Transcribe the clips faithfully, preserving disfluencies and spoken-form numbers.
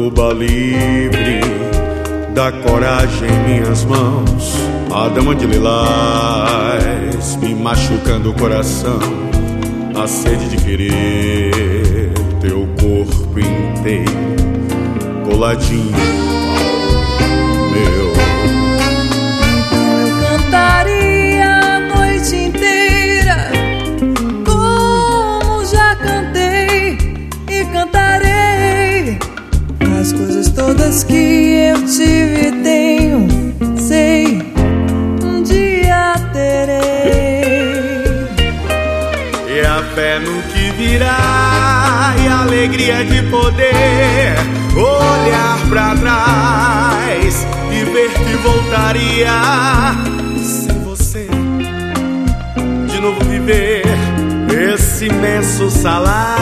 Cuba livre, da coragem em minhas mãos, a dama de lilás me machucando o coração, a sede de querer teu corpo inteiro coladinho ao meu. Então eu cantaria a noite inteira, como já cantei e cantarei, as coisas todas que eu tive e tenho, sei, um dia terei. E a fé no que virá, e a alegria de poder olhar pra trás e ver que voltaria sem você, de novo viver esse imenso salão.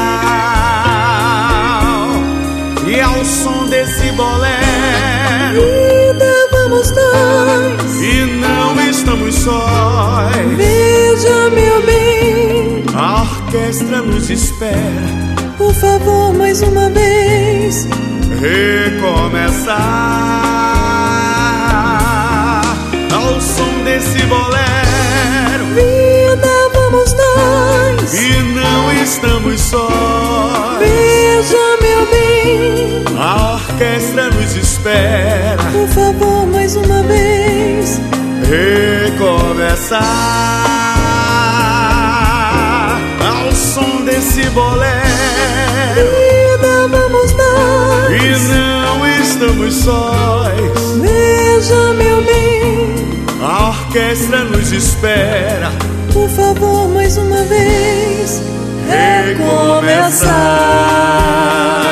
E ao som desse bolero, vida, vamos nós, e não estamos sós. Veja, meu bem, a orquestra nos espera. Por favor, mais uma vez, recomeçar. Ao som desse bolero, vida, vamos nós, e não estamos sós. Veja, meu bem, a orquestra nos espera. Por favor, mais uma vez, recomeçar. Ao som desse bolero, vida, vamos nós, e não estamos sós. Veja, meu bem, a orquestra nos espera. Por favor, mais uma vez, recomeçar.